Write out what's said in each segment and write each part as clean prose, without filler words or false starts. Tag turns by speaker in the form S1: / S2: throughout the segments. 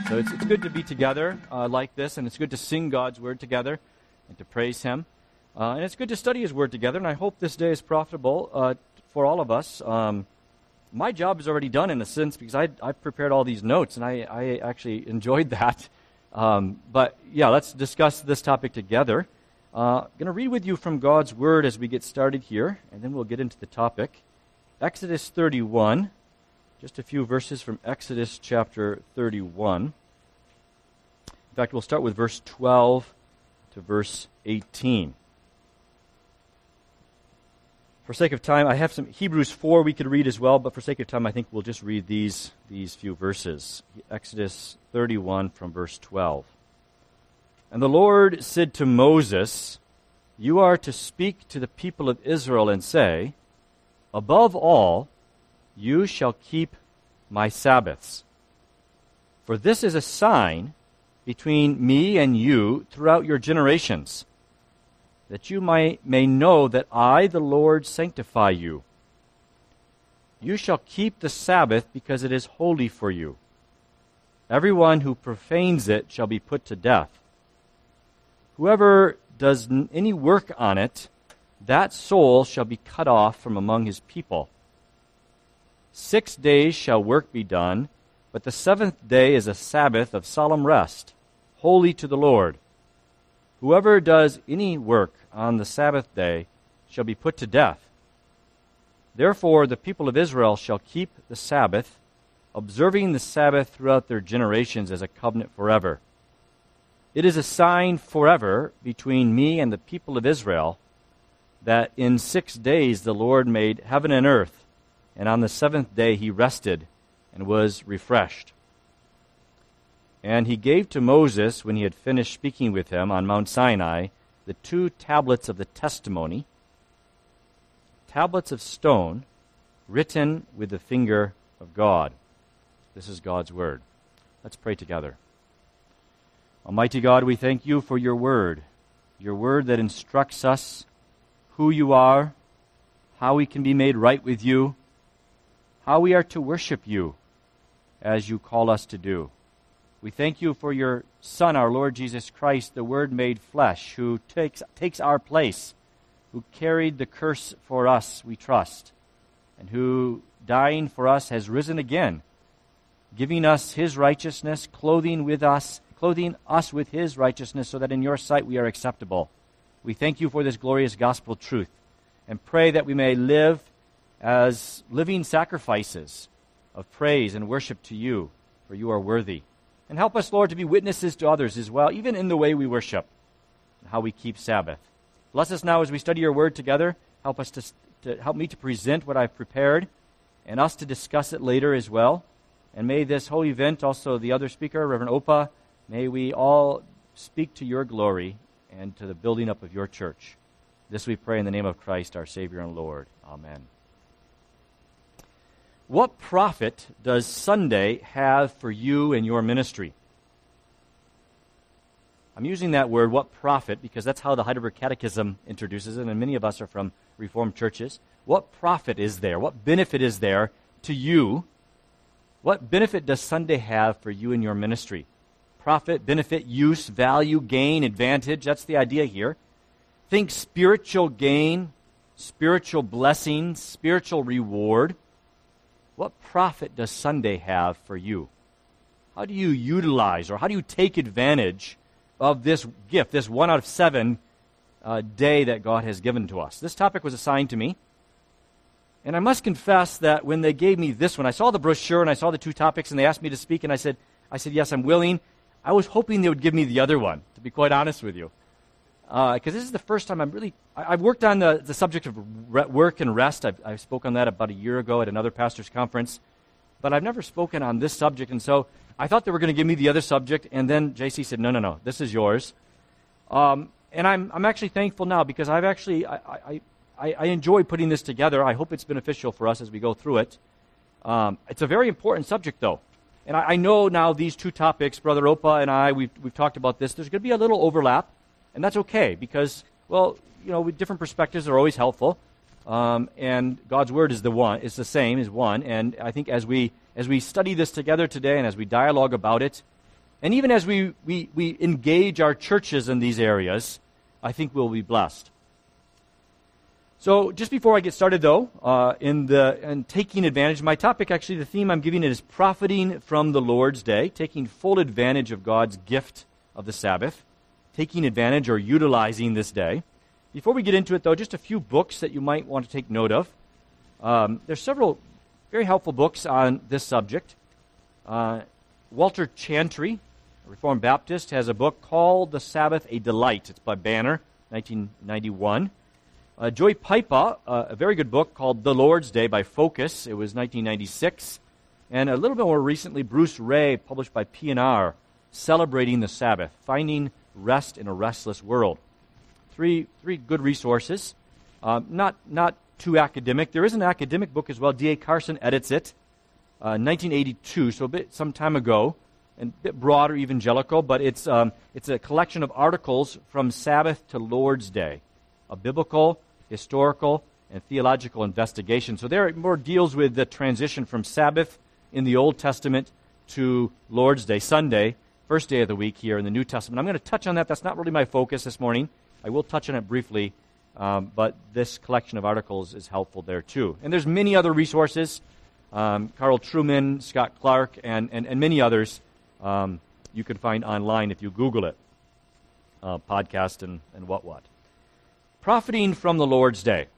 S1: So it's good to be together like this, and it's good to sing God's Word together and to praise Him. And it's good to study His Word together, and I hope this day is profitable for all of us. My job is already done in a sense because I've prepared all these notes, and I actually enjoyed that. But yeah, let's discuss this topic together. I'm going to read with you from God's Word as we get started here, and then we'll get into the topic. Exodus 31. Just a few verses from Exodus chapter 31. In fact, we'll start with verse 12 to verse 18. For sake of time, I have some Hebrews 4 we could read as well, but for sake of time, I think we'll just read these few verses. Exodus 31 from verse 12. And the Lord said to Moses, "You are to speak to the people of Israel and say, above all, you shall keep my Sabbaths. For this is a sign between me and you throughout your generations, that you may know that I, the Lord, sanctify you. You shall keep the Sabbath because it is holy for you. Everyone who profanes it shall be put to death. Whoever does any work on it, that soul shall be cut off from among his people. 6 days shall work be done, but the seventh day is a Sabbath of solemn rest, holy to the Lord. Whoever does any work on the Sabbath day shall be put to death. Therefore the people of Israel shall keep the Sabbath, observing the Sabbath throughout their generations as a covenant forever. It is a sign forever between me and the people of Israel, that in 6 days the Lord made heaven and earth, and on the seventh day he rested and was refreshed. And he gave to Moses, when he had finished speaking with him on Mount Sinai, the 2 tablets of the testimony, tablets of stone, written with the finger of God." This is God's Word. Let's pray together. Almighty God, we thank you for your Word that instructs us who you are, how we can be made right with you, how we are to worship you as you call us to do. We thank you for your Son, our Lord Jesus Christ, the Word made flesh, who takes our place, who carried the curse for us, we trust, and who, dying for us, has risen again, giving us his righteousness, clothing us with his righteousness, so that in your sight we are acceptable. We thank you for this glorious gospel truth, and pray that we may live as living sacrifices of praise and worship to you, for you are worthy. And help us, Lord, to be witnesses to others as well, even in the way we worship and how we keep Sabbath. Bless us now as we study your word together. Help us to help me to present what I've prepared, and us to discuss it later as well. And may this whole event, also the other speaker, Reverend Opa, may we all speak to your glory and to the building up of your church. This we pray in the name of Christ, our Savior and Lord. Amen. What profit does Sunday have for you and your ministry? I'm using that word, what profit, because that's how the Heidelberg Catechism introduces it, and many of us are from Reformed churches. What profit is there? What benefit is there to you? What benefit does Sunday have for you and your ministry? Profit, benefit, use, value, gain, advantage. That's the idea here. Think spiritual gain, spiritual blessings, spiritual reward. What profit does Sunday have for you? How do you utilize, or how do you take advantage of this gift, this 1 out of 7 day that God has given to us? This topic was assigned to me. And I must confess that when they gave me this one, I saw the brochure and I saw the 2 topics, and they asked me to speak, and I said, yes, I'm willing. I was hoping they would give me the other one, to be quite honest with you. Because this is the first time I've worked on the subject of work and rest. I spoke on that about a year ago at another pastor's conference. But I've never spoken on this subject, and so I thought they were going to give me the other subject, and then JC said, no, this is yours. And I'm actually thankful now, because I've actually, I enjoy putting this together. I hope it's beneficial for us as we go through it. It's a very important subject, though. And I know now these 2 topics, Brother Opa and I, we've talked about this. There's going to be a little overlap. And that's okay, because, with different perspectives are always helpful. And God's Word is the same as one. And I think as we study this together today, and as we dialogue about it, And even as we engage our churches in these areas, I think we'll be blessed. So just before I get started, though, in taking advantage, my topic, actually, the theme I'm giving it is profiting from the Lord's Day, taking full advantage of God's gift of the Sabbath, taking advantage or utilizing this day. Before we get into it, though, just a few books that you might want to take note of. There's several very helpful books on this subject. Walter Chantry, a Reformed Baptist, has a book called The Sabbath a Delight. It's by Banner, 1991. Joy Pipa, a very good book called The Lord's Day by Focus. It was 1996. And a little bit more recently, Bruce Ray, published by P&R, Celebrating the Sabbath, Finding Rest in a Restless World. Three good resources. Not too academic. There is an academic book as well. D.A. Carson edits it, 1982, so some time ago, and a bit broader evangelical, but it's a collection of articles from Sabbath to Lord's Day, a biblical, historical, and theological investigation. So there it more deals with the transition from Sabbath in the Old Testament to Lord's Day, Sunday, first day of the week here in the New Testament. I'm going to touch on that. That's not really my focus this morning. I will touch on it briefly, but this collection of articles is helpful there too. And there's many other resources, Carl Trueman, Scott Clark, and many others you can find online if you Google it, podcast and what. Profiting from the Lord's Day.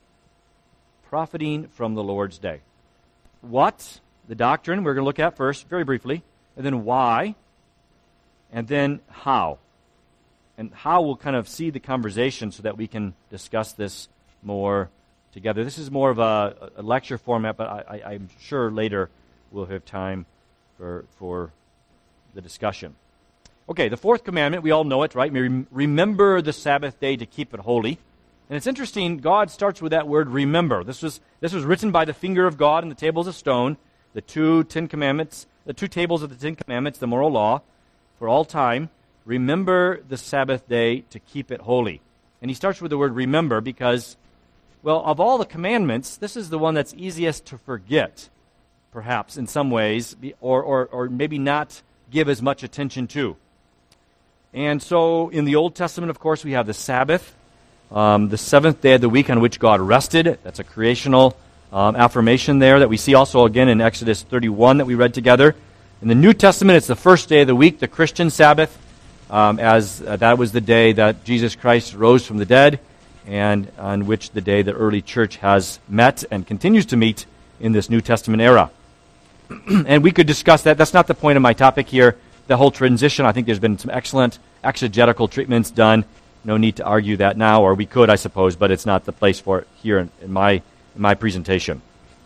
S1: Profiting from the Lord's Day. What? The doctrine we're going to look at first, very briefly, and then why, and then how. And how we'll kind of see the conversation so that we can discuss this more together. This is more of a lecture format, but I'm sure later we'll have time for the discussion. Okay, the fourth commandment, we all know it, right? Remember the Sabbath day to keep it holy. And it's interesting, God starts with that word remember. This was written by the finger of God in the tables of stone, the two tables of the Ten Commandments, the moral law, for all time. Remember the Sabbath day to keep it holy. And he starts with the word remember because, well, of all the commandments, this is the one that's easiest to forget, perhaps, in some ways, or maybe not give as much attention to. And so in the Old Testament, of course, we have the Sabbath, the seventh day of the week on which God rested. That's a creational affirmation there that we see also again in Exodus 31 that we read together. In the New Testament, it's the first day of the week, the Christian Sabbath, as that was the day that Jesus Christ rose from the dead, and on which the day the early church has met and continues to meet in this New Testament era. And we could discuss that. That's not the point of my topic here. The whole transition, I think there's been some excellent exegetical treatments done. No need to argue that now, or we could, I suppose, but it's not the place for it here in my presentation.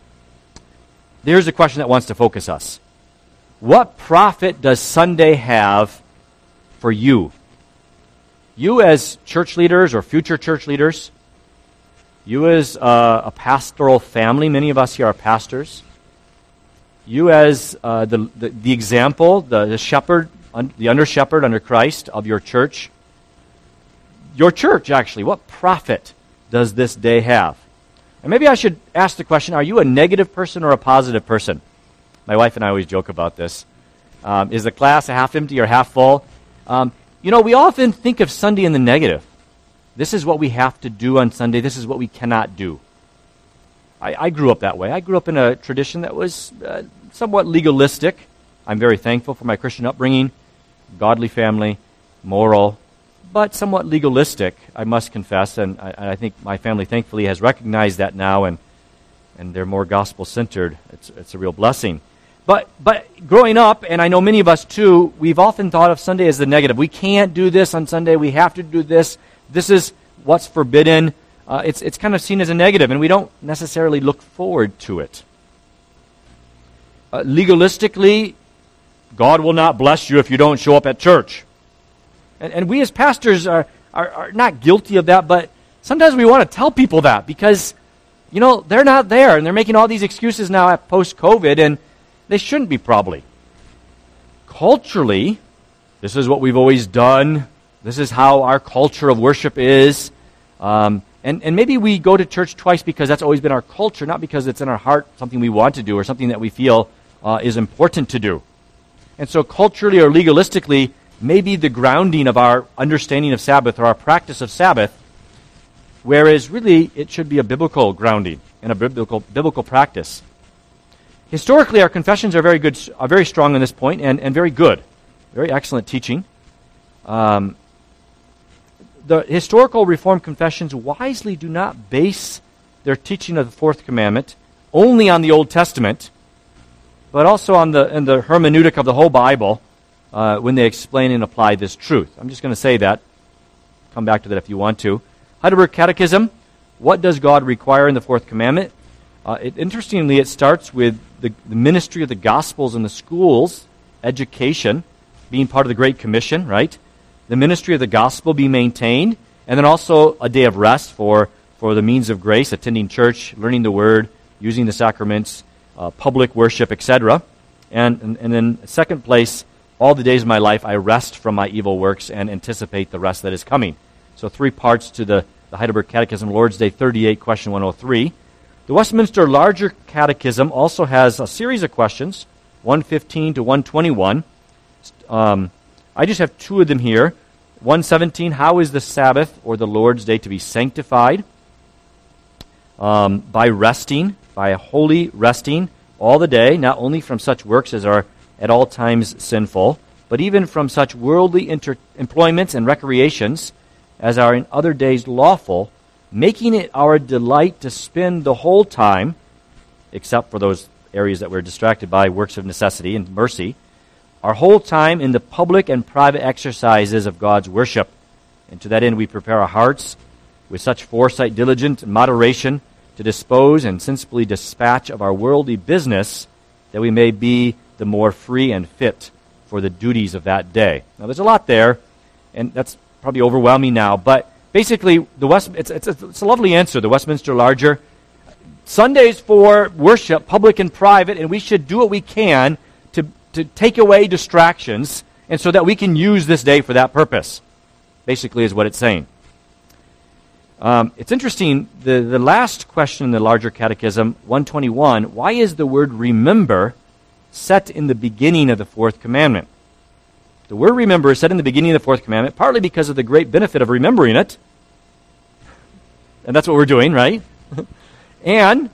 S1: There's a question that wants to focus us. What profit does Sunday have for you? You as church leaders or future church leaders, you as a pastoral family, many of us here are pastors, you as the example, the shepherd, the under-shepherd under Christ of your church, actually, what profit does this day have? And maybe I should ask the question, are you a negative person or a positive person? My wife and I always joke about this. Is the glass half empty or half full? We often think of Sunday in the negative. This is what we have to do on Sunday. This is what we cannot do. I grew up that way. I grew up in a tradition that was somewhat legalistic. I'm very thankful for my Christian upbringing, godly family, moral, but somewhat legalistic, I must confess. And I think my family thankfully has recognized that now, and they're more gospel-centered. It's a real blessing. But growing up, and I know many of us too, we've often thought of Sunday as the negative. We can't do this on Sunday. We have to do this. This is what's forbidden. It's kind of seen as a negative, and we don't necessarily look forward to it. Legalistically, God will not bless you if you don't show up at church. And we as pastors are not guilty of that, but sometimes we want to tell people that because, they're not there, and they're making all these excuses now at post-COVID, and they shouldn't be probably. Culturally, this is what we've always done. This is how our culture of worship is. And maybe we go to church twice because that's always been our culture, not because it's in our heart, something we want to do or something that we feel is important to do. And so culturally or legalistically, maybe the grounding of our understanding of Sabbath or our practice of Sabbath, whereas really it should be a biblical grounding and a biblical practice. Historically, our confessions are very strong on this point, and very good. Very excellent teaching. The historical Reformed confessions wisely do not base their teaching of the fourth commandment only on the Old Testament, but also on the hermeneutic of the whole Bible when they explain and apply this truth. I'm just going to say that. Come back to that if you want to. Heidelberg Catechism, what does God require in the fourth commandment? Interestingly, it starts with the ministry of the Gospels in the schools, education, being part of the Great Commission, right? The ministry of the Gospel be maintained, and then also a day of rest for the means of grace, attending church, learning the Word, using the sacraments, public worship, etc. And then second place, all the days of my life I rest from my evil works and anticipate the rest that is coming. So 3 parts to the Heidelberg Catechism, Lord's Day 38, question 103. The Westminster Larger Catechism also has a series of questions, 115 to 121. I just have 2 of them here. 117, how is the Sabbath or the Lord's Day to be sanctified? By resting, by a holy resting all the day, not only from such works as are at all times sinful, but even from such worldly employments and recreations as are in other days lawful, making it our delight to spend the whole time, except for those areas that we're distracted by works of necessity and mercy, our whole time in the public and private exercises of God's worship. And to that end we prepare our hearts with such foresight, diligence, and moderation to dispose and sensibly dispatch of our worldly business, that we may be the more free and fit for the duties of that day. Now there's a lot there, and that's probably overwhelming now, but basically it's a lovely answer, the Westminster Larger. Sundays for worship, public and private, and we should do what we can to take away distractions, and so that we can use this day for that purpose, basically is what it's saying. It's interesting, the last question in the Larger Catechism, 121, why is the word remember set in the beginning of the fourth commandment? The word remember is set in the beginning of the fourth commandment, partly because of the great benefit of remembering it. And that's what we're doing, right? And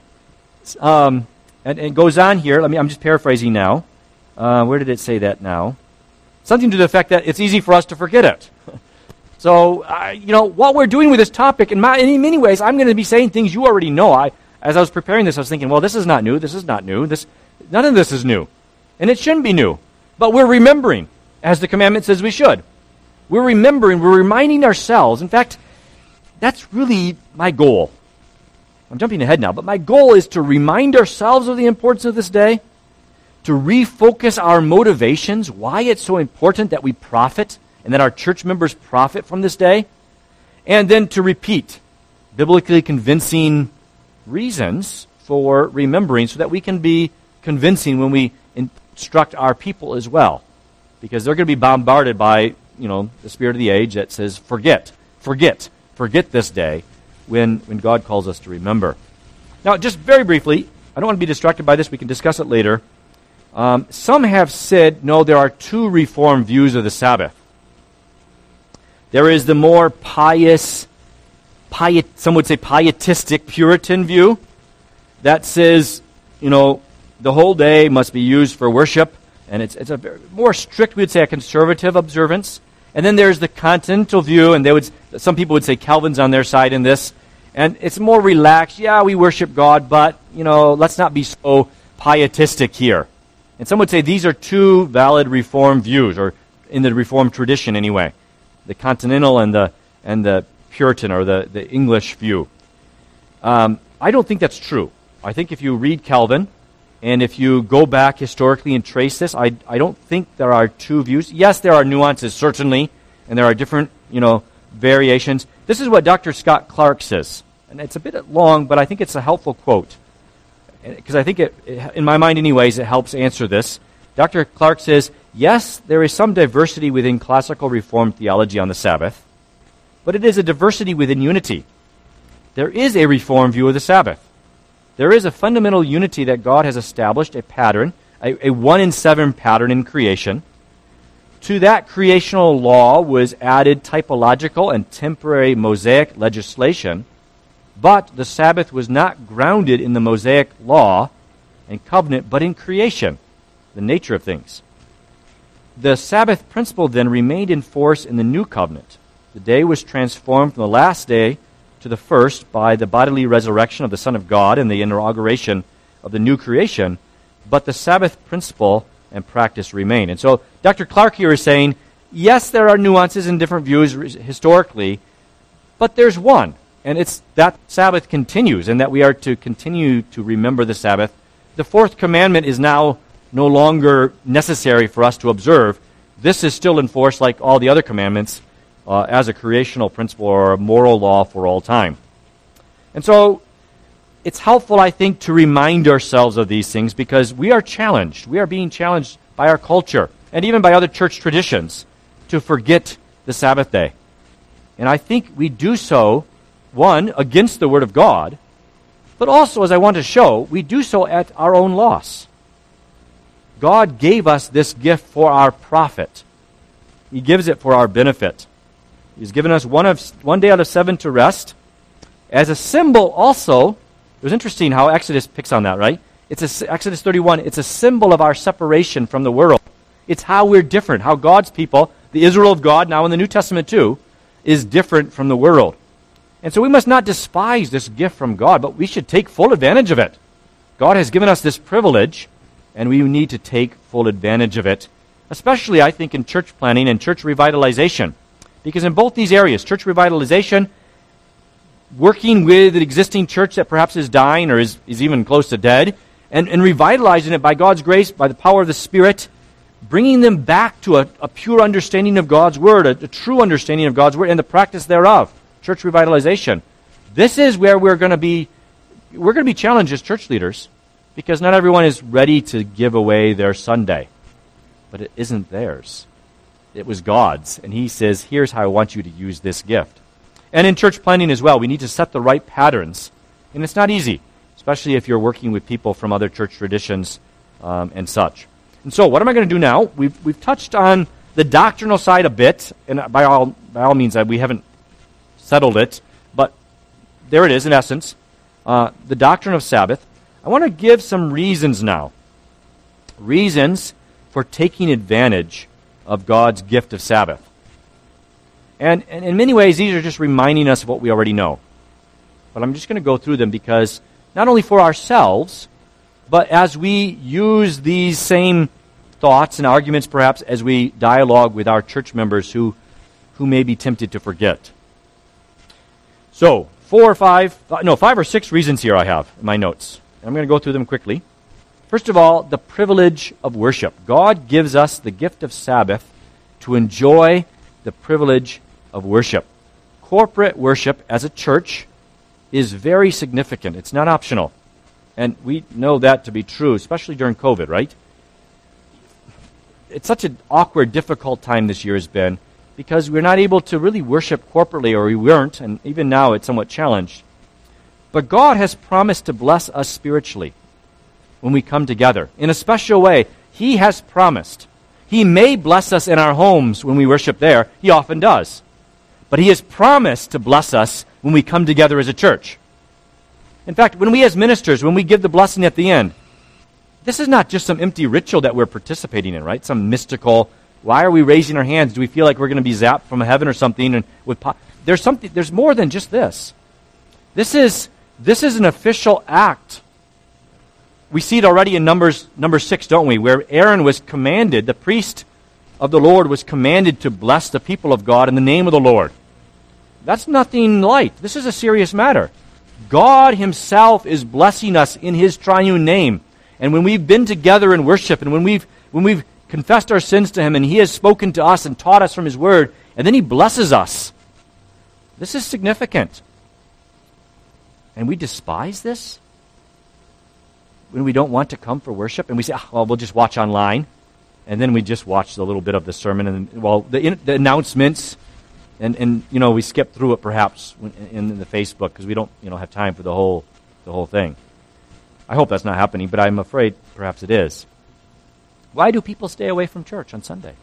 S1: it goes on here, I'm just paraphrasing now. Where did it say that now? Something to the effect that it's easy for us to forget it. So, what we're doing with this topic, in many ways, I'm going to be saying things you already know. As I was preparing this, I was thinking, well, this is not new, none of this is new. And it shouldn't be new. But we're remembering, as the commandment says we should. We're remembering, we're reminding ourselves. In fact, that's really my goal. I'm jumping ahead now, but my goal is to remind ourselves of the importance of this day, to refocus our motivations, why it's so important that we profit, and that our church members profit from this day, and then to repeat biblically convincing reasons for remembering so that we can be convincing when we instruct our people as well. Because they're going to be bombarded by, the spirit of the age that says, forget this day when God calls us to remember. Now, just very briefly, I don't want to be distracted by this, we can discuss it later. Some have said, no, there are 2 Reformed views of the Sabbath. There is the more pious, some would say pietistic Puritan view that says, the whole day must be used for worship, and it's a very, more strict, we would say, a conservative observance. And then there's the continental view, and some people would say Calvin's on their side in this, and it's more relaxed. Yeah, we worship God, but let's not be so pietistic here. And some would say these are 2 valid Reformed views, or in the Reformed tradition anyway. The continental and the Puritan, or the English view. I don't think that's true. I think if you read Calvin, and if you go back historically and trace this, I don't think there are 2 views. Yes, there are nuances, certainly, and there are different, variations. This is what Dr. Scott Clark says. And it's a bit long, but I think it's a helpful quote. Because I think in my mind anyways, it helps answer this. Dr. Clark says, yes, there is some diversity within classical Reformed theology on the Sabbath, but it is a diversity within unity. There is a Reformed view of the Sabbath. There is a fundamental unity that God has established, a pattern, a 1 in 7 pattern in creation. To that creational law was added typological and temporary Mosaic legislation, but the Sabbath was not grounded in the Mosaic law and covenant, but in creation, the nature of things. The Sabbath principle then remained in force in the new covenant. The day was transformed from the last day to the first by the bodily resurrection of the Son of God and the inauguration of the new creation, but the Sabbath principle and practice remain. And so Dr. Clark here is saying, yes, there are nuances and different views historically, but there's one, and it's that Sabbath continues, and that we are to continue to remember the Sabbath. The fourth commandment is now no longer necessary for us to observe. This is still in force like all the other commandments as a creational principle or a moral law for all time. And so it's helpful, I think, to remind ourselves of these things because we are challenged. We are being challenged by our culture and even by other church traditions to forget the Sabbath day. And I think we do so, one, against the Word of God, but also, as I want to show, we do so at our own loss. God gave us this gift for our profit. He gives it for our benefit. He's given us one day out of 7 to rest. As a symbol also, it was interesting how Exodus picks on that, right? Exodus 31, it's a symbol of our separation from the world. It's how we're different, how God's people, the Israel of God, now in the New Testament too, is different from the world. And so we must not despise this gift from God, but we should take full advantage of it. God has given us this privilege, and we need to take full advantage of it, especially, I think, in church planning and church revitalization. Because in both these areas, church revitalization, working with an existing church that perhaps is dying or is even close to dead, and revitalizing it by God's grace, by the power of the Spirit, bringing them back to a pure understanding of God's Word, a true understanding of God's Word, and the practice thereof. Church revitalization. This is where we're going to be challenged as church leaders, because not everyone is ready to give away their Sunday. But it isn't theirs. It was God's. And He says, here's how I want you to use this gift. And in church planning as well, we need to set the right patterns. And it's not easy, especially if you're working with people from other church traditions and such. And so what am I going to do now? We've touched on the doctrinal side a bit, and by all means we haven't settled it, but there it is in essence, the doctrine of Sabbath. I want to give some reasons now. Reasons for taking advantage of God's gift of Sabbath. And in many ways, these are just reminding us of what we already know. But I'm just going to go through them because not only for ourselves, but as we use these same thoughts and arguments perhaps as we dialogue with our church members who may be tempted to forget. So, 5 or 6 reasons here I have in my notes. I'm going to go through them quickly. First of all, the privilege of worship. God gives us the gift of Sabbath to enjoy the privilege of worship. Corporate worship as a church is very significant. It's not optional. And we know that to be true, especially during COVID, right? It's such an awkward, difficult time this year has been because we're not able to really worship corporately, or we weren't, and even now it's somewhat challenged. But God has promised to bless us spiritually when we come together. In a special way, He has promised. He may bless us in our homes when we worship there. He often does. But He has promised to bless us when we come together as a church. In fact, when we as ministers, when we give the blessing at the end, this is not just some empty ritual that we're participating in, right? Some mystical, why are we raising our hands? Do we feel like we're going to be zapped from heaven or something? And there's more than just this. This is an official act. We see it already in number 6, don't we? Where Aaron was commanded, the priest of the Lord was commanded to bless the people of God in the name of the Lord. That's nothing light. This is a serious matter. God Himself is blessing us in His triune name. And when we've been together in worship, and when we've confessed our sins to Him, and He has spoken to us and taught us from His Word, and then He blesses us, this is significant. And we despise this when we don't want to come for worship, and we say, well, we'll just watch online, and then we just watch a little bit of the sermon, and the announcements, and we skip through it perhaps in the Facebook because we don't have time for the whole thing. I hope that's not happening, but I'm afraid perhaps it is. Why do people stay away from church on Sunday?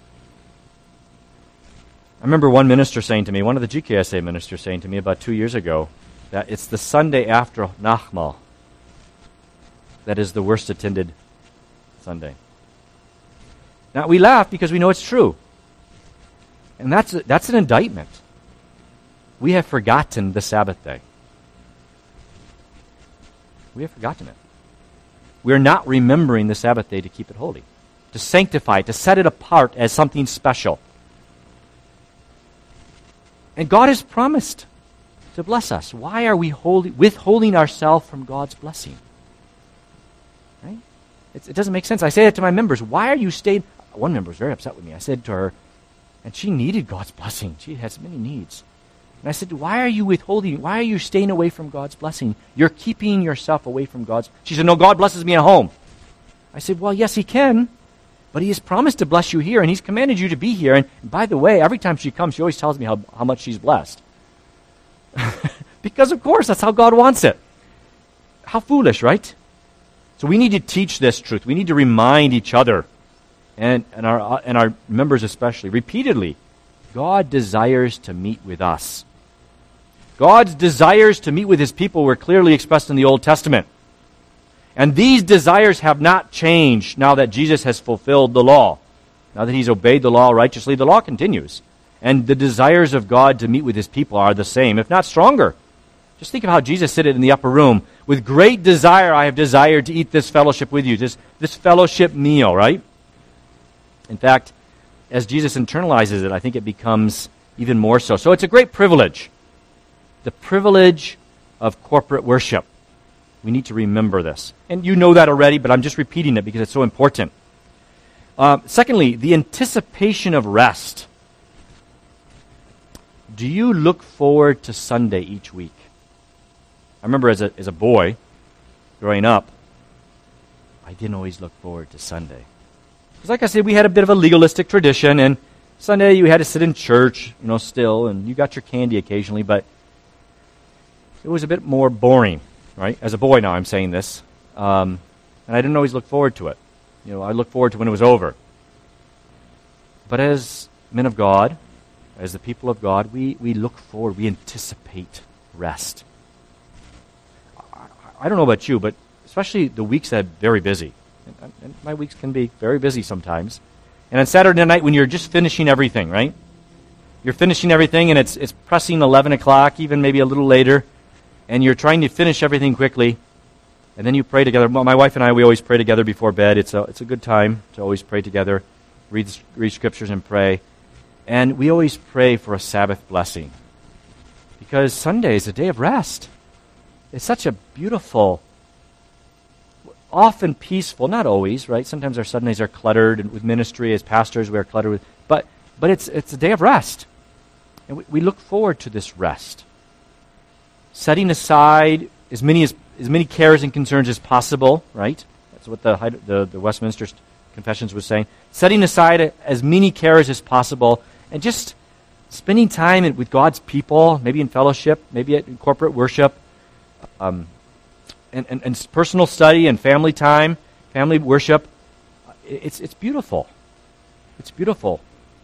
S1: I remember one minister saying to me, one of the GKSA ministers saying to me about 2 years ago, that it's the Sunday after Nachmal that is the worst attended Sunday. Now, we laugh because we know it's true. And that's an indictment. We have forgotten the Sabbath day. We have forgotten it. We're not remembering the Sabbath day to keep it holy, to sanctify it, to set it apart as something special. And God has promised to bless us. Why are we withholding ourselves from God's blessing? Right? It doesn't make sense. I say that to my members. Why are you staying? One member was very upset with me. I said to her, and she needed God's blessing. She has many needs. And I said, why are you withholding? Why are you staying away from God's blessing? You're keeping yourself away from God's. She said, no, God blesses me at home. I said, well, yes, He can. But He has promised to bless you here, and He's commanded you to be here. And by the way, every time she comes, she always tells me how much she's blessed. Because, of course, that's how God wants it. How foolish, right? So we need to teach this truth. We need to remind each other, and our members especially, repeatedly, God desires to meet with us. God's desires to meet with His people were clearly expressed in the Old Testament. And these desires have not changed now that Jesus has fulfilled the law. Now that He's obeyed the law righteously, the law continues. And the desires of God to meet with His people are the same, if not stronger. Just think of how Jesus said it in the upper room. With great desire I have desired to eat this fellowship with you, this fellowship meal, right? In fact, as Jesus internalizes it, I think it becomes even more so. So it's a great privilege. The privilege of corporate worship. We need to remember this. And you know that already, but I'm just repeating it because it's so important. Secondly, the anticipation of rest. Do you look forward to Sunday each week? I remember as a boy, growing up, I didn't always look forward to Sunday. Because like I said, we had a bit of a legalistic tradition, and Sunday you had to sit in church, still, and you got your candy occasionally, but it was a bit more boring, right? As a boy now, I'm saying this. And I didn't always look forward to it. I looked forward to when it was over. But as men of God, as the people of God, we look forward, we anticipate rest. I don't know about you, but especially the weeks that are very busy. And my weeks can be very busy sometimes. And on Saturday night when you're just finishing everything, right? You're finishing everything and it's pressing 11 o'clock, even maybe a little later, and you're trying to finish everything quickly, and then you pray together. My wife and I, we always pray together before bed. It's a good time to always pray together, read scriptures and pray. And we always pray for a Sabbath blessing. Because Sunday is a day of rest. It's such a beautiful, often peaceful, not always, right? Sometimes our Sundays are cluttered with ministry. As pastors, we are cluttered with, but it's a day of rest. And we look forward to this rest. Setting aside as many cares and concerns as possible, right? That's what the Westminster Confessions was saying. Setting aside as many cares as possible and just spending time with God's people, maybe in fellowship, maybe in corporate worship, and personal study and family time, family worship. It's beautiful. It's beautiful.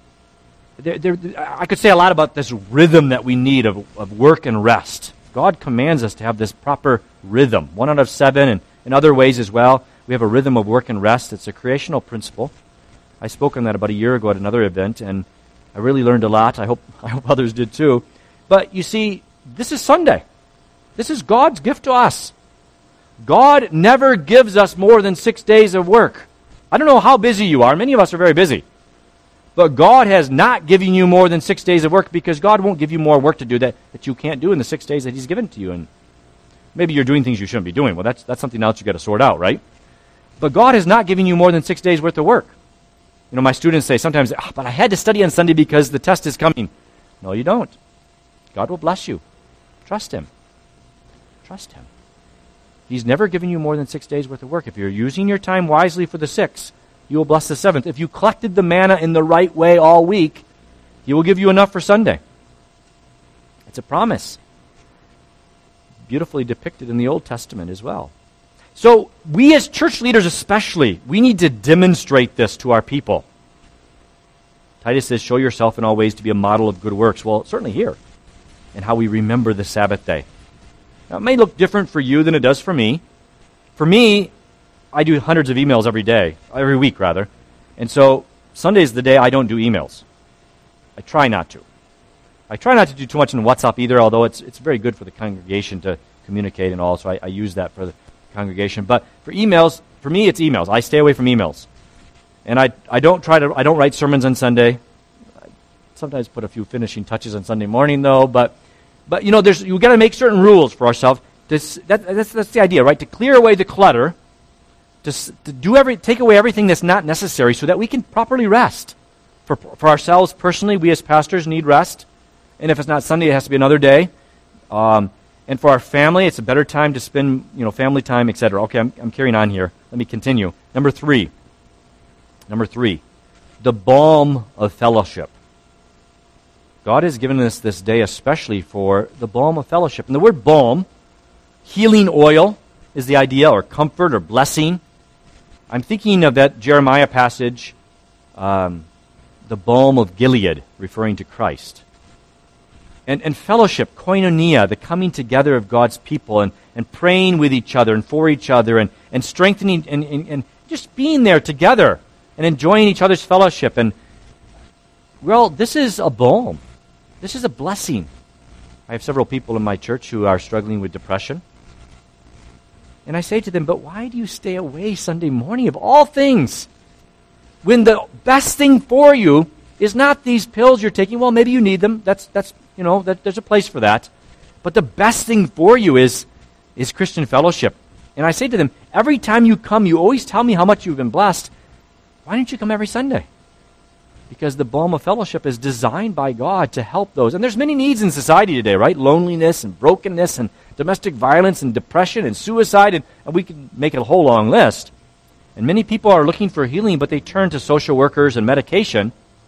S1: I could say a lot about this rhythm that we need of work and rest. God commands us to have this proper rhythm. 1 out of 7, and in other ways as well. We have a rhythm of work and rest. It's a creational principle. I spoke on that about a year ago at another event, and I really learned a lot. I hope others did too. But you see, this is Sunday. This is God's gift to us. God never gives us more than 6 days of work. I don't know how busy you are. Many of us are very busy. But God has not given you more than 6 days of work because God won't give you more work to do that you can't do in the 6 days that He's given to you. And maybe you're doing things you shouldn't be doing. Well, that's something else you got to sort out, right? But God has not given you more than 6 days worth of work. My students say sometimes, but I had to study on Sunday because the test is coming. No, you don't. God will bless you. Trust Him. Trust Him. He's never given you more than 6 days worth of work. If you're using your time wisely for the 6th, you will bless the 7th. If you collected the manna in the right way all week, He will give you enough for Sunday. It's a promise. Beautifully depicted in the Old Testament as well. So we as church leaders especially, we need to demonstrate this to our people. Titus says, show yourself in all ways to be a model of good works. Well, certainly here, and how we remember the Sabbath day. Now, it may look different for you than it does for me. For me, I do hundreds of emails every week rather. And so Sunday is the day I don't do emails. I try not to. I try not to do too much in WhatsApp either, although it's very good for the congregation to communicate and all, so I use that for the congregation. But for emails, for me, it's emails. I stay away from emails. And I don't write sermons on Sunday. I sometimes put a few finishing touches on Sunday morning, though. But you know, you got to make certain rules for ourselves. That's the idea, right? To clear away the clutter, to take away everything that's not necessary, so that we can properly rest. For ourselves personally, we as pastors need rest. And if it's not Sunday, it has to be another day. And for our family, it's a better time to spend, family time, etc. Okay, I'm carrying on here. Let me continue. Number three, the balm of fellowship. God has given us this day especially for the balm of fellowship. And the word balm, healing oil, is the idea, or comfort, or blessing. I'm thinking of that Jeremiah passage, the balm of Gilead, referring to Christ. And fellowship, koinonia, the coming together of God's people, and praying with each other and for each other, and strengthening, and just being there together, and enjoying each other's fellowship. And, well, this is a balm. This is a blessing. I have several people in my church who are struggling with depression. And I say to them, but why do you stay away Sunday morning of all things? When the best thing for you is not these pills you're taking. Well, maybe you need them. That's there's a place for that. But the best thing for you is Christian fellowship. And I say to them, every time you come, you always tell me how much you've been blessed. Why don't you come every Sunday? Because the balm of fellowship is designed by God to help those. And there's many needs in society today, right? Loneliness and brokenness and domestic violence and depression and suicide. And we can make a whole long list. And many people are looking for healing, but they turn to social workers and medication,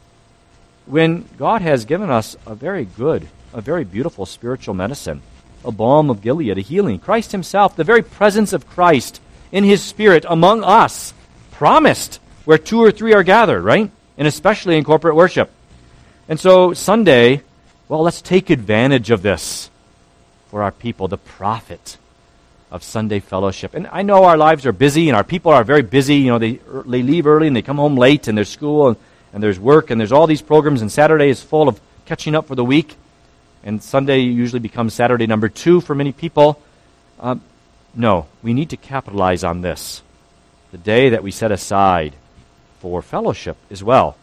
S1: when God has given us a very beautiful spiritual medicine, a balm of Gilead, a healing. Christ himself, the very presence of Christ in his Spirit among us, promised where 2 or 3 are gathered, right? And especially in corporate worship. And so Sunday, well, let's take advantage of this for our people, the profit of Sunday fellowship. And I know our lives are busy, and our people are very busy. They leave early and they come home late, and there's school and there's work, and there's all these programs, and Saturday is full of catching up for the week. And Sunday usually becomes Saturday number 2 for many people. No, we need to capitalize on this, the day that we set aside for fellowship as well.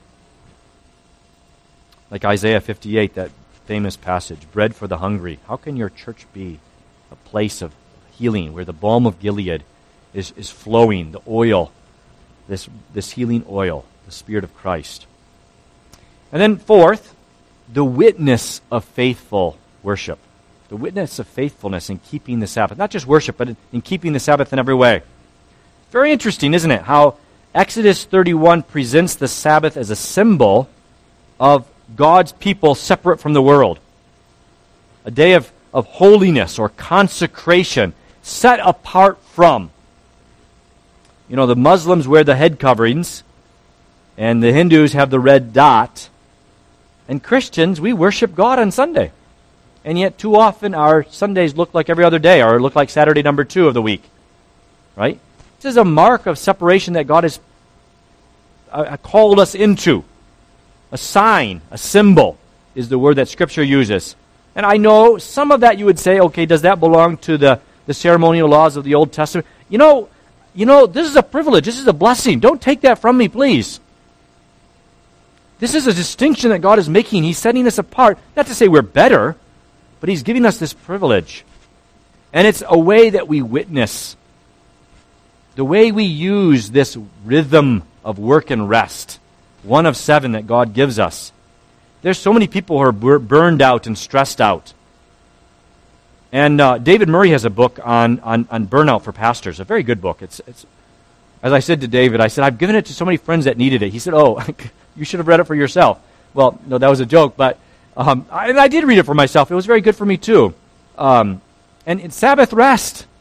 S1: Like Isaiah 58, that famous passage, bread for the hungry. How can your church be a place of healing where the balm of Gilead is flowing, the oil, this healing oil, the Spirit of Christ? And then fourth, the witness of faithful worship. The witness of faithfulness in keeping the Sabbath. Not just worship, but in keeping the Sabbath in every way. Very interesting, isn't it? How Exodus 31 presents the Sabbath as a symbol of God's people separate from the world. A day of holiness or consecration, set apart from. The Muslims wear the head coverings, and the Hindus have the red dot. And Christians, we worship God on Sunday. And yet too often our Sundays look like every other day, or look like Saturday number 2 of the week. Right? This is a mark of separation that God has called us into. A sign, a symbol, is the word that Scripture uses. And I know some of that you would say, okay, does that belong to the ceremonial laws of the Old Testament? This is a privilege. This is a blessing. Don't take that from me, please. This is a distinction that God is making. He's setting us apart. Not to say we're better, but He's giving us this privilege. And it's a way that we witness. The way we use this rhythm of work and rest. 1 of 7 that God gives us. There's so many people who are burned out and stressed out. And David Murray has a book on burnout for pastors. A very good book. It's as I said to David, I said, I've given it to so many friends that needed it. He said, oh, you should have read it for yourself. Well, no, that was a joke, but I did read it for myself. It was very good for me too. And it's Sabbath rest.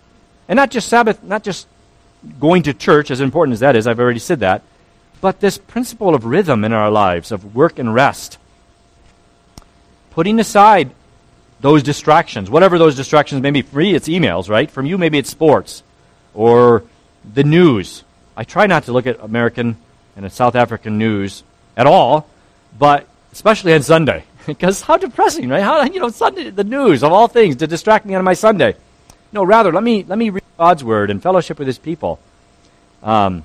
S1: And not just Sabbath, not just going to church, as important as that is, I've already said that, but this principle of rhythm in our lives, of work and rest. Putting aside those distractions, whatever those distractions may be. For me, it's emails, right? For you, maybe it's sports or the news. I try not to look at American and South African news at all, but especially on Sunday. Because how depressing, right? Sunday, the news of all things to distract me on my Sunday. No, rather, let me read God's word and fellowship with his people. God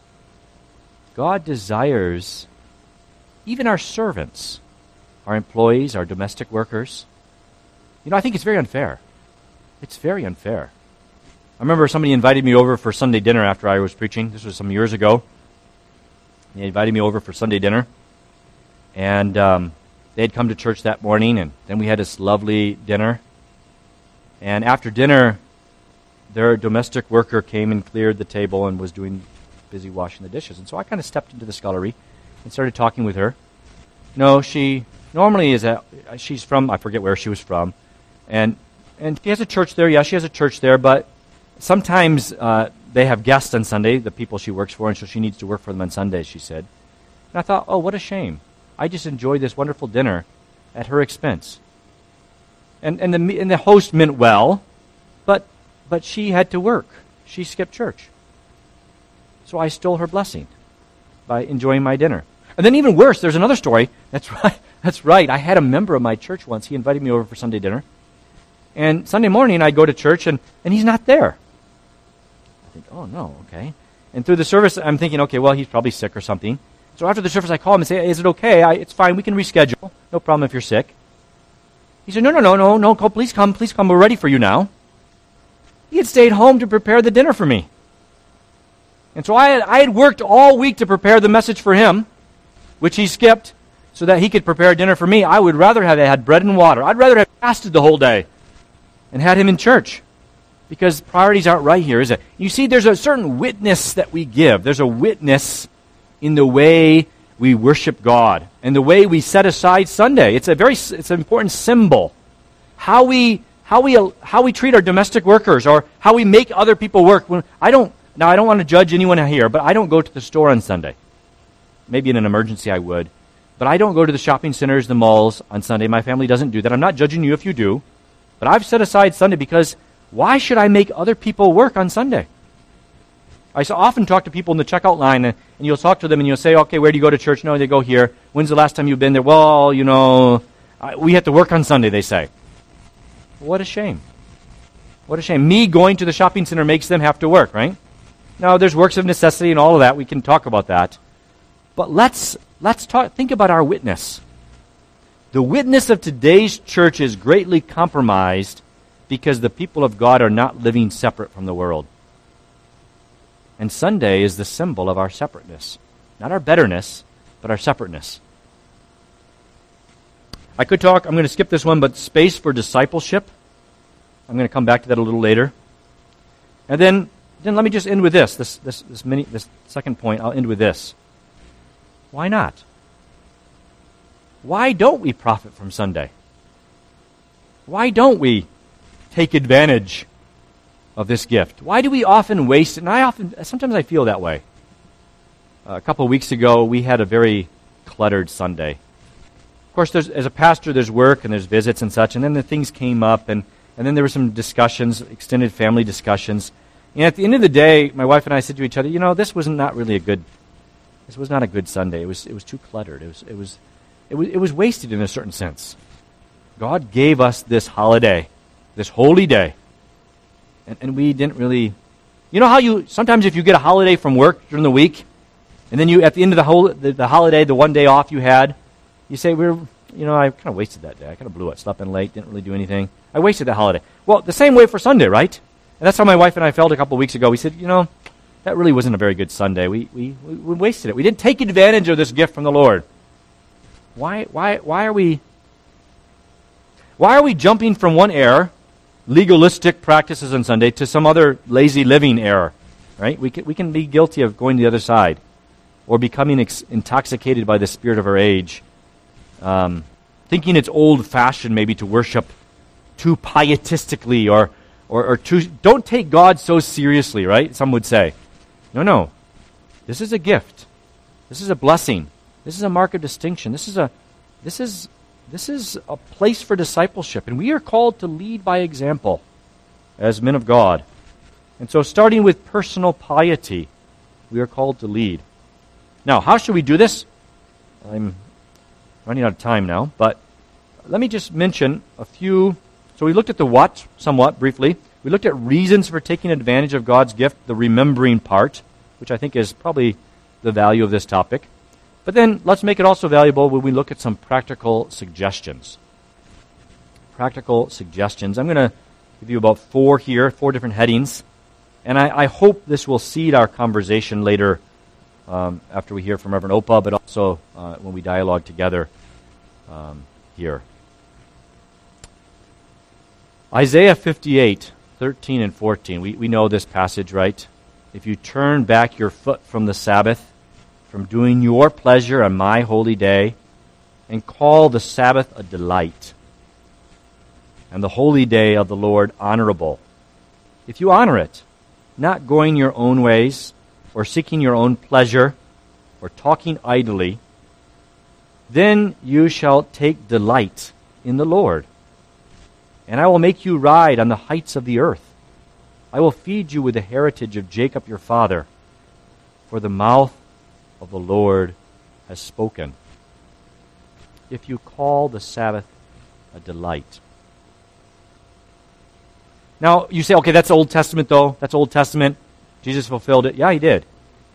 S1: desires even our servants, our employees, our domestic workers. I think it's very unfair. It's very unfair. I remember somebody invited me over for Sunday dinner after I was preaching. This was some years ago. They invited me over for Sunday dinner. And they had come to church that morning, and then we had this lovely dinner. And after dinner, their domestic worker came and cleared the table and was busy washing the dishes. And so I kind of stepped into the scullery and started talking with her. She normally she's from, I forget where she was from. And she has a church there. Yeah, she has a church there, but sometimes they have guests on Sunday, the people she works for, and so she needs to work for them on Sundays, she said. And I thought, oh, what a shame. I just enjoyed this wonderful dinner at her expense. And the host meant well, but she had to work. She skipped church. So I stole her blessing by enjoying my dinner. And then even worse, there's another story. That's right. I had a member of my church once. He invited me over for Sunday dinner. And Sunday morning, I go to church, and he's not there. I think, oh, no, okay. And through the service, I'm thinking, okay, well, he's probably sick or something. So after the service, I call him and say, is it okay? It's fine. We can reschedule. No problem if you're sick. He said, no, please come. We're ready for you now. He had stayed home to prepare the dinner for me. And so I had worked all week to prepare the message for him, which he skipped, so that he could prepare dinner for me. I would rather have had bread and water. I'd rather have fasted the whole day and had him in church, because priorities aren't right here, is it? You see, there's a certain witness that we give. There's a witness in the way we worship God and the way we set aside Sunday. It's an important symbol. How we treat our domestic workers, or how we make other people work. I don't want to judge anyone here, but I don't go to the store on Sunday. Maybe in an emergency I would. But I don't go to the shopping centers, the malls on Sunday. My family doesn't do that. I'm not judging you if you do. But I've set aside Sunday because why should I make other people work on Sunday? I often talk to people in the checkout line, and you'll talk to them and you'll say, okay, where do you go to church? No, they go here. When's the last time you've been there? Well, we have to work on Sunday, they say. What a shame. What a shame. Me going to the shopping center makes them have to work, right? Now, there's works of necessity and all of that. We can talk about that. But let's think about our witness. The witness of today's church is greatly compromised because the people of God are not living separate from the world. And Sunday is the symbol of our separateness. Not our betterness, but our separateness. I could talk, I'm going to skip this one, but space for discipleship. I'm going to come back to that a little later. And then let me just end with this second point. I'll end with this. Why not? Why don't we profit from Sunday? Why don't we take advantage of this gift? Why do we often waste it? And sometimes I feel that way. A couple of weeks ago, we had a very cluttered Sunday. Of course, as a pastor, there's work and there's visits and such, and then the things came up, and then there were some discussions, extended family discussions. And at the end of the day, my wife and I said to each other, this was not a good Sunday. It was too cluttered. It was wasted in a certain sense. God gave us this holiday, this holy day, and we didn't really. You know how sometimes if you get a holiday from work during the week, and then at the end of the holiday, the one day off you had, you say, I kind of wasted that day. I kind of blew it, slept in late, didn't really do anything. I wasted that holiday. Well, the same way for Sunday, right? And that's how my wife and I felt a couple of weeks ago. We said, that really wasn't a very good Sunday. We wasted it. We didn't take advantage of this gift from the Lord. Why are we jumping from one error, legalistic practices on Sunday, to some other lazy living error? Right? We can be guilty of going to the other side, or becoming intoxicated by the spirit of our age, thinking it's old-fashioned maybe to worship too pietistically, or don't take God so seriously, right? Some would say. No. This is a gift. This is a blessing. This is a mark of distinction. This is a place for discipleship, and we are called to lead by example as men of God. And so starting with personal piety, we are called to lead. Now, how should we do this? I'm running out of time now, but let me just mention a few. So we looked at the what, somewhat briefly. We looked at reasons for taking advantage of God's gift, the remembering part, which I think is probably the value of this topic. But then let's make it also valuable when we look at some practical suggestions. Practical suggestions. I'm going to give you about 4 here, 4 different headings. And I hope this will seed our conversation later after we hear from Reverend Opa, but also when we dialogue together here. Isaiah 58, 13 and 14. We know this passage, right? If you turn back your foot from the Sabbath, from doing your pleasure on my holy day, and call the Sabbath a delight, and the holy day of the Lord honorable. If you honor it, not going your own ways, or seeking your own pleasure, or talking idly, then you shall take delight in the Lord. And I will make you ride on the heights of the earth. I will feed you with the heritage of Jacob your father, for the mouth of the Lord has spoken. If you call the Sabbath a delight. Now, you say, okay, that's Old Testament though. That's Old Testament. Jesus fulfilled it. Yeah, he did.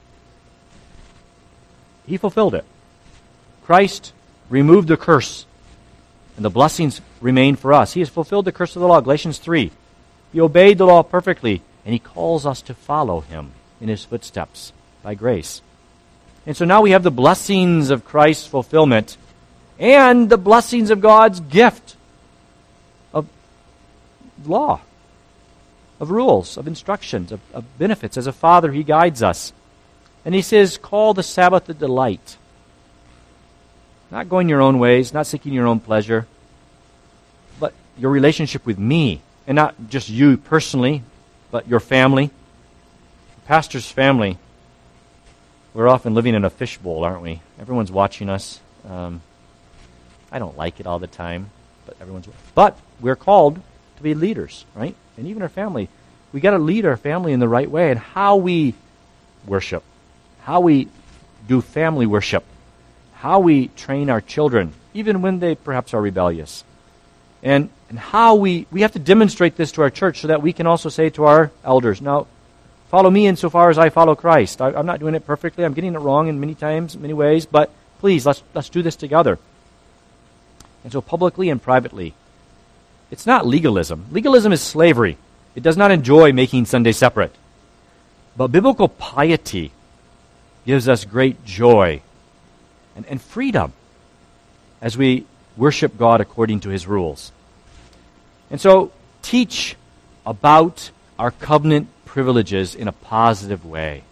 S1: He fulfilled it. Christ removed the curse, and the blessings remain for us. He has fulfilled the curse of the law. Galatians 3. He obeyed the law perfectly, and he calls us to follow him in his footsteps by grace. And so now we have the blessings of Christ's fulfillment and the blessings of God's gift of law, of rules, of instructions, of benefits. As a father, he guides us. And he says, call the Sabbath a delight. Not going your own ways, not seeking your own pleasure, but your relationship with me. And not just you personally, but your family. The pastor's family. We're often living in a fishbowl, aren't we? Everyone's watching us. I don't like it all the time, but we're called to be leaders, right? And even our family, we got to lead our family in the right way. And how we worship, how we do family worship, how we train our children, even when they perhaps are rebellious, and how we have to demonstrate this to our church so that we can also say to our elders, now, follow me insofar as I follow Christ. I'm not doing it perfectly. I'm getting it wrong in many ways, but please, let's do this together. And so publicly and privately. It's not legalism. Legalism is slavery. It does not enjoy making Sunday separate. But biblical piety gives us great joy and freedom as we worship God according to his rules. And so teach about our covenant privileges in a positive way.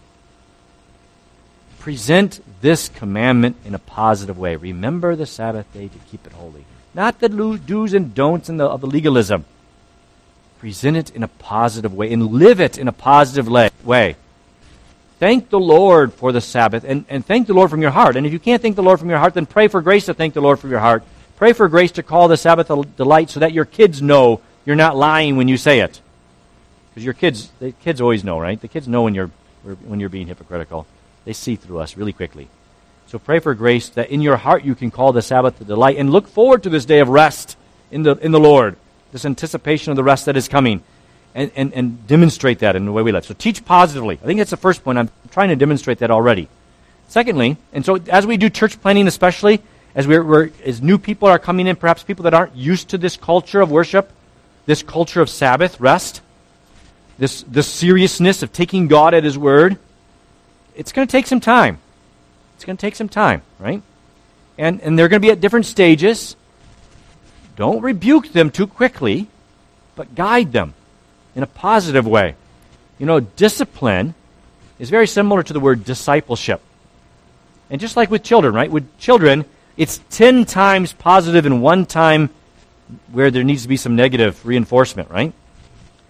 S1: Present this commandment in a positive way. Remember the Sabbath day to keep it holy. Not the do's and don'ts of the legalism. Present it in a positive way and live it in a positive way. Thank the Lord for the Sabbath and thank the Lord from your heart. And if you can't thank the Lord from your heart, then pray for grace to thank the Lord from your heart. Pray for grace to call the Sabbath a delight so that your kids know you're not lying when you say it. Because the kids always know, right? The kids know when you're being hypocritical. They see through us really quickly. So pray for grace that in your heart you can call the Sabbath a delight and look forward to this day of rest in the Lord, this anticipation of the rest that is coming, and demonstrate that in the way we live. So teach positively. I think that's the first point. I'm trying to demonstrate that already. Secondly, and so as we do church planning especially, as as new people are coming in, perhaps people that aren't used to this culture of worship, this culture of Sabbath, rest, this seriousness of taking God at his word, it's going to take some time. It's going to take some time, right? And they're going to be at different stages. Don't rebuke them too quickly, but guide them in a positive way. You know, discipline is very similar to the word discipleship. And just like with children, right? With children, it's 10 times positive and 1 time where there needs to be some negative reinforcement, right?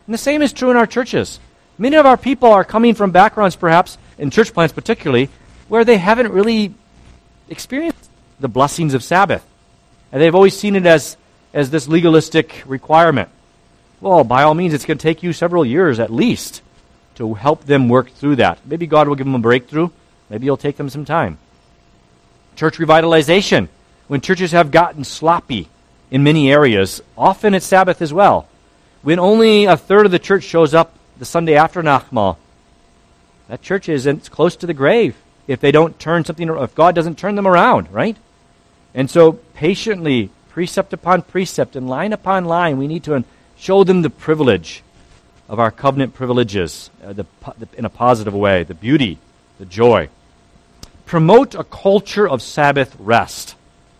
S1: And the same is true in our churches. Many of our people are coming from backgrounds, perhaps, in church plants particularly, where they haven't really experienced the blessings of Sabbath. And they've always seen it as this legalistic requirement. Well, by all means, it's going to take you several years at least to help them work through that. Maybe God will give them a breakthrough. Maybe it'll take them some time. Church revitalization. When churches have gotten sloppy in many areas, often it's Sabbath as well. When only a third of the church shows up the Sunday after Nachmal, that church is close to the grave if they don't turn something, if God doesn't turn them around, right? And so patiently, precept upon precept and line upon line, we need to show them the privilege of our covenant privileges in a positive way, the beauty, the joy. Promote a culture of Sabbath rest.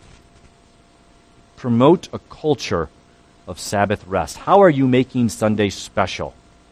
S1: Promote a culture of Sabbath rest. How are you making Sunday special?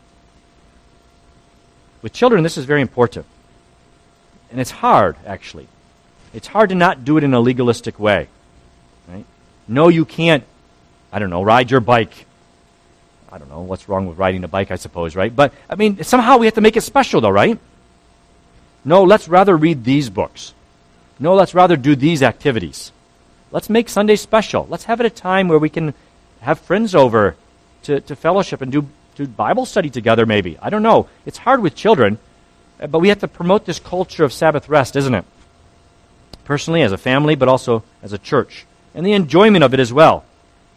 S1: With children, this is very important. And it's hard, actually. It's hard to not do it in a legalistic way. Right? No, you can't, ride your bike. I don't know what's wrong with riding a bike, I suppose, right? But, somehow we have to make it special, though, right? No, let's rather read these books. No, let's rather do these activities. Let's make Sunday special. Let's have it a time where we can have friends over to fellowship and do Bible study together, maybe. I don't know. It's hard with children, but we have to promote this culture of Sabbath rest, isn't it? Personally, as a family, but also as a church. And the enjoyment of it as well.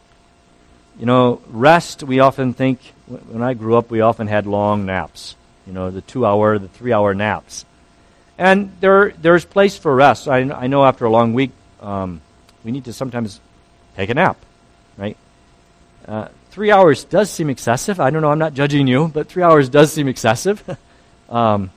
S1: Rest, we often think, when I grew up, we often had long naps. The 2-hour, the 3-hour naps. And there's place for rest. I know after a long week, we need to sometimes take a nap, right? 3 hours does seem excessive. I don't know, I'm not judging you, but 3 hours does seem excessive. But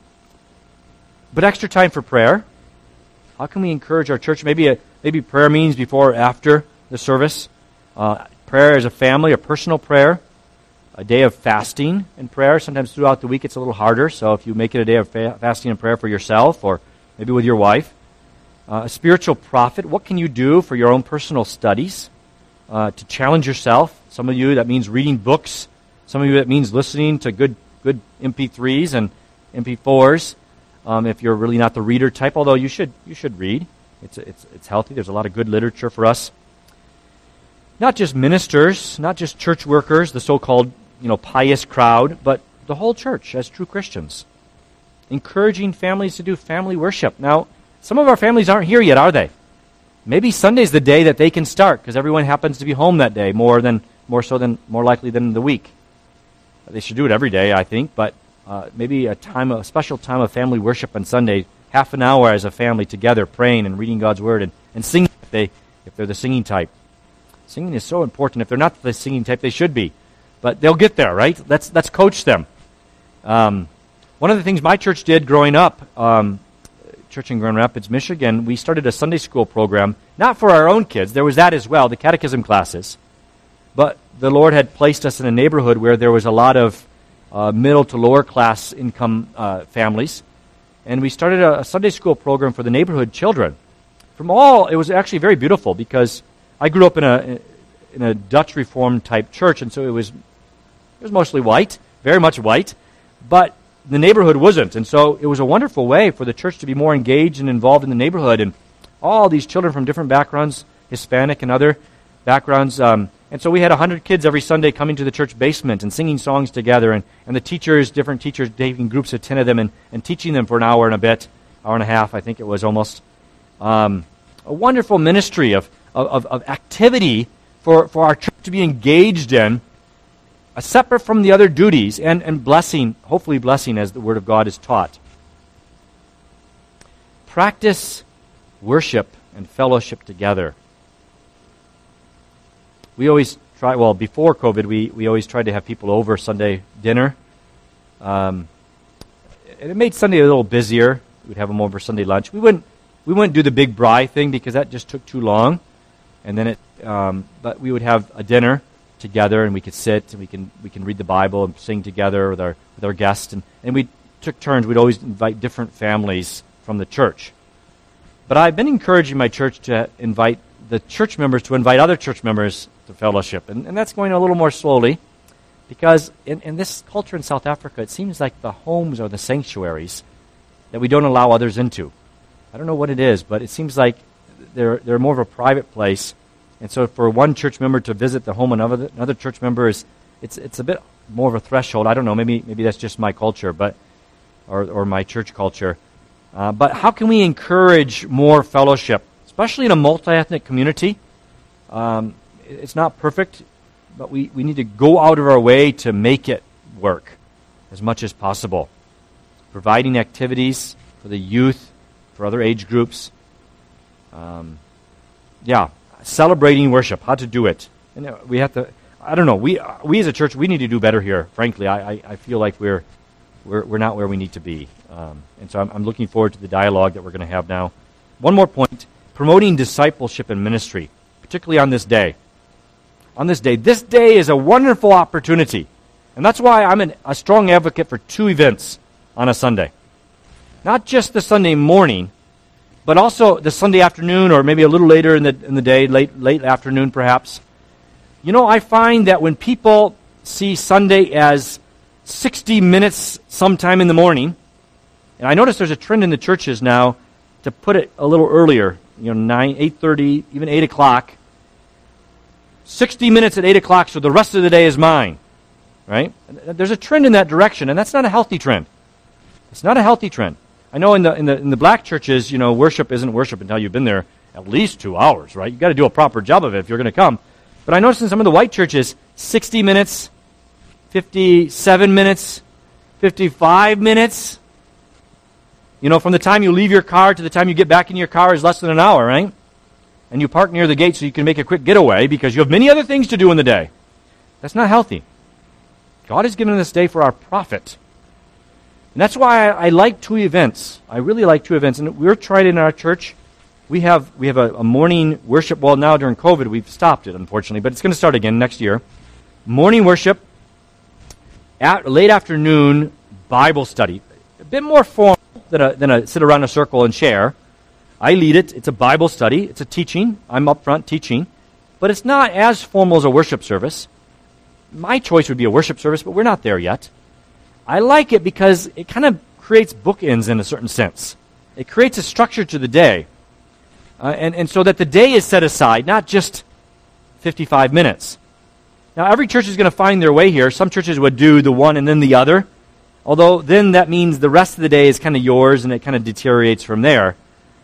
S1: extra time for prayer. How can we encourage our church? Maybe prayer meetings before or after the service. Prayer as a family, a personal prayer. A day of fasting and prayer. Sometimes throughout the week it's a little harder, so if you make it a day of fasting and prayer for yourself or maybe with your wife. A spiritual prophet. What can you do for your own personal studies to challenge yourself? Some of you, that means reading books. Some of you, that means listening to good MP3s and MP4s. If you're really not the reader type, although you should read. It's healthy. There's a lot of good literature for us. Not just ministers, not just church workers, the so-called pious crowd, but the whole church as true Christians. Encouraging families to do family worship. Now, some of our families aren't here yet, are they? Maybe Sunday's the day that they can start because everyone happens to be home that day more likely than the week. They should do it every day, I think, but maybe a special time of family worship on Sunday, half an hour as a family together praying and reading God's Word and singing if they're the singing type. Singing is so important. If they're not the singing type, they should be. But they'll get there, right? Let's coach them. One of the things my church did growing up, church in Grand Rapids, Michigan, we started a Sunday school program, not for our own kids. There was that as well, the catechism classes. But the Lord had placed us in a neighborhood where there was a lot of middle to lower class income families. And we started a Sunday school program for the neighborhood children. It was actually very beautiful because I grew up in a Dutch Reformed type church, and so it was mostly white, very much white, but the neighborhood wasn't. And so it was a wonderful way for the church to be more engaged and involved in the neighborhood. And all these children from different backgrounds, Hispanic and other backgrounds. And so we had 100 kids every Sunday coming to the church basement and singing songs together. And the different teachers, taking groups of 10 of them and teaching them for an hour and a bit, hour and a half, I think it was almost. A wonderful ministry of activity for our church to be engaged in, separate from the other duties, and blessing, hopefully blessing as the Word of God is taught. Practice worship and fellowship together. We always before COVID, we always tried to have people over Sunday dinner. And it made Sunday a little busier. We'd have them over Sunday lunch. We wouldn't do the big braai thing because that just took too long. And then but we would have a dinner together, and we could sit and we can read the Bible and sing together with our guests, and we took turns. We'd always invite different families from the church. But I've been encouraging my church to invite the church members to invite other church members to fellowship, and that's going a little more slowly Because in this culture in South Africa, it seems like the homes are the sanctuaries that we don't allow others into. I don't know what it is, but it seems like they're more of a private place. And so for one church member to visit the home of another church member it's a bit more of a threshold. I don't know, maybe that's just my culture, but or my church culture. But how can we encourage more fellowship, especially in a multi-ethnic community? It's not perfect, but we need to go out of our way to make it work as much as possible. Providing activities for the youth, for other age groups. Celebrating worship, how to do it. And we have to, I don't know, we as a church, we need to do better here, frankly. I feel like we're not where we need to be. And so I'm looking forward to the dialogue that we're going to have now. One more point, promoting discipleship and ministry, particularly on this day. On this day. This day is a wonderful opportunity. And that's why I'm a strong advocate for 2 events on a Sunday. Not just the Sunday morning, but also the Sunday afternoon, or maybe a little later in the day, late afternoon perhaps. You know, I find that when people see Sunday as 60 minutes sometime in the morning, and I notice there's a trend in the churches now to put it a little earlier, 9, 8:30, even 8 o'clock. 60 minutes at 8 o'clock, so the rest of the day is mine. Right? There's a trend in that direction, and that's not a healthy trend. It's not a healthy trend. I know in the black churches, worship isn't worship until you've been there at least 2 hours, right? You've got to do a proper job of it if you're going to come. But I noticed in some of the white churches, 60 minutes, 57 minutes, 55 minutes. From the time you leave your car to the time you get back in your car is less than an hour, right? And you park near the gate so you can make a quick getaway because you have many other things to do in the day. That's not healthy. God has given this day for our profit. And that's why I like 2 events. I really like 2 events. And we're trying in our church. We have a morning worship. Well, now during COVID, we've stopped it, unfortunately. But it's going to start again next year. Morning worship. Late afternoon Bible study. A bit more formal than a sit around a circle and share. I lead it. It's a Bible study. It's a teaching. I'm up front teaching. But it's not as formal as a worship service. My choice would be a worship service, but we're not there yet. I like it because it kind of creates bookends in a certain sense. It creates a structure to the day. And so that the day is set aside, not just 55 minutes. Now, every church is going to find their way here. Some churches would do the one and then the other. Although then that means the rest of the day is kind of yours and it kind of deteriorates from there.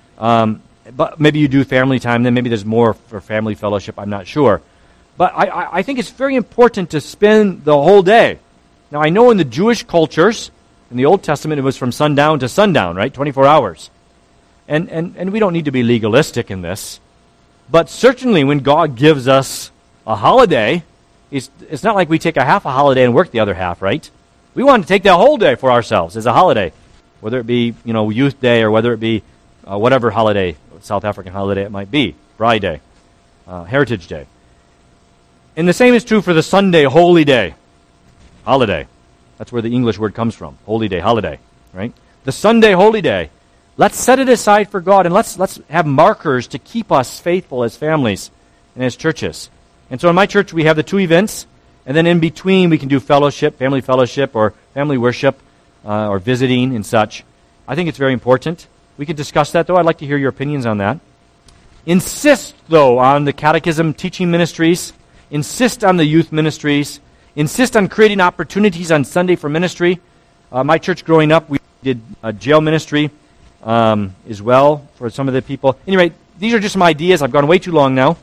S1: But maybe you do family time, then maybe there's more for family fellowship, I'm not sure. But I think it's very important to spend the whole day. Now, I know in the Jewish cultures, in the Old Testament, it was from sundown to sundown, right? 24 hours. And we don't need to be legalistic in this. But certainly when God gives us a holiday, it's not like we take a half a holiday and work the other half, right? We want to take that whole day for ourselves as a holiday. Whether it be, Youth Day or whether it be whatever holiday, South African holiday it might be. Bride Day, Heritage Day. And the same is true for the Sunday Holy Day. Holiday. That's where the English word comes from. Holy Day, holiday, right? The Sunday Holy Day. Let's set it aside for God and let's have markers to keep us faithful as families and as churches. And so in my church we have the 2 events, and then in between we can do fellowship, family fellowship, or family worship, or visiting and such. I think it's very important. We can discuss that, though. I'd like to hear your opinions on that. Insist, though, on the catechism teaching ministries. Insist on the youth ministries. Insist on creating opportunities on Sunday for ministry. My church growing up, we did a jail ministry as well for some of the people. Anyway, these are just some ideas. I've gone way too long now.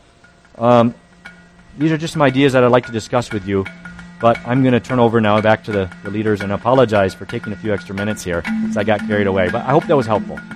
S1: These are just some ideas that I'd like to discuss with you. But I'm going to turn over now back to the leaders and apologize for taking a few extra minutes here because I got carried away. But I hope that was helpful.